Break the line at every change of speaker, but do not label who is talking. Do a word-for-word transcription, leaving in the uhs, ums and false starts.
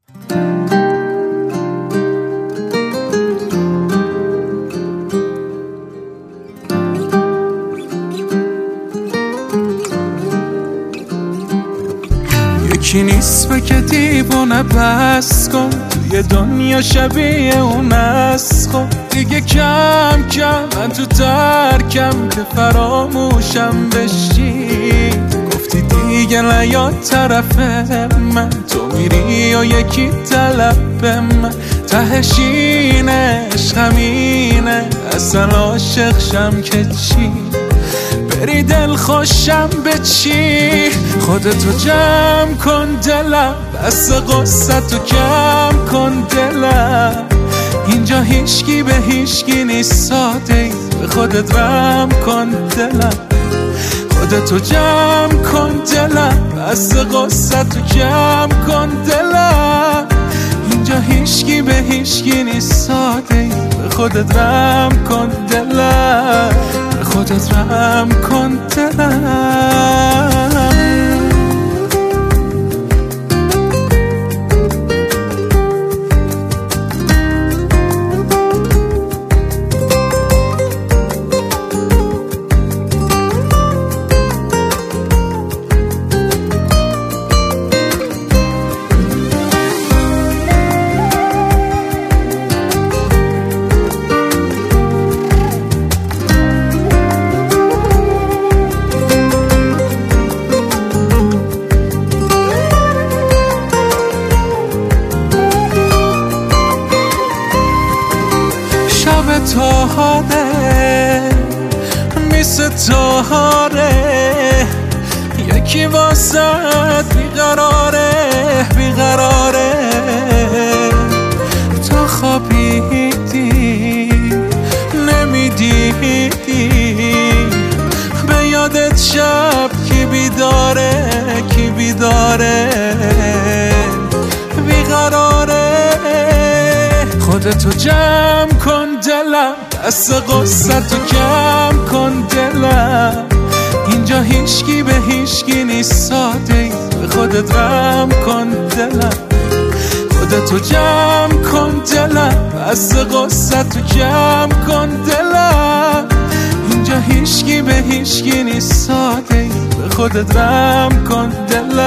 یکی نیست و که دیوونه بس کن، توی دنیا شبیه اون است. خب دیگه کم کم من تو ترکم که فراموشم بشی. گفتی دیگه نیاد طرف من، تو میری و یکی طلب من. تهش اینه عشقمینه، اصلا عاشق شم که چی؟ بری دل خوشم به چی؟ خودتو جمع کن دلم، بس قصه تو کم کن دلم. اینجا هیچکی به هیچکی نیست ساده ای، به خودت رم کن دلم. خودتو جمع کن دلم، بس قصه تو کم کن دلم. اینجا هیچکی به هیچکی نیست ساده ای، به خودت رم کن دلم. خودت رم کن دلم. تاهاره میسه تاهاره، یکی واسد بیقراره بیقراره. تا خوابیدی نمیدیدی، به یادت شب کی بیداره کی بیداره بیقراره. خودتو جمع کن دلم، دست قصه تو کم کن دلم. اینجا هیچکی به هیچکی نیست ساده ای، به خودت رم کن دلم. خودتو جمع کن دلم، دست قصه تو کم کن دلم. اینجا هیچکی به هیچکی نیست ساده ای، به خودت رم کن دلم.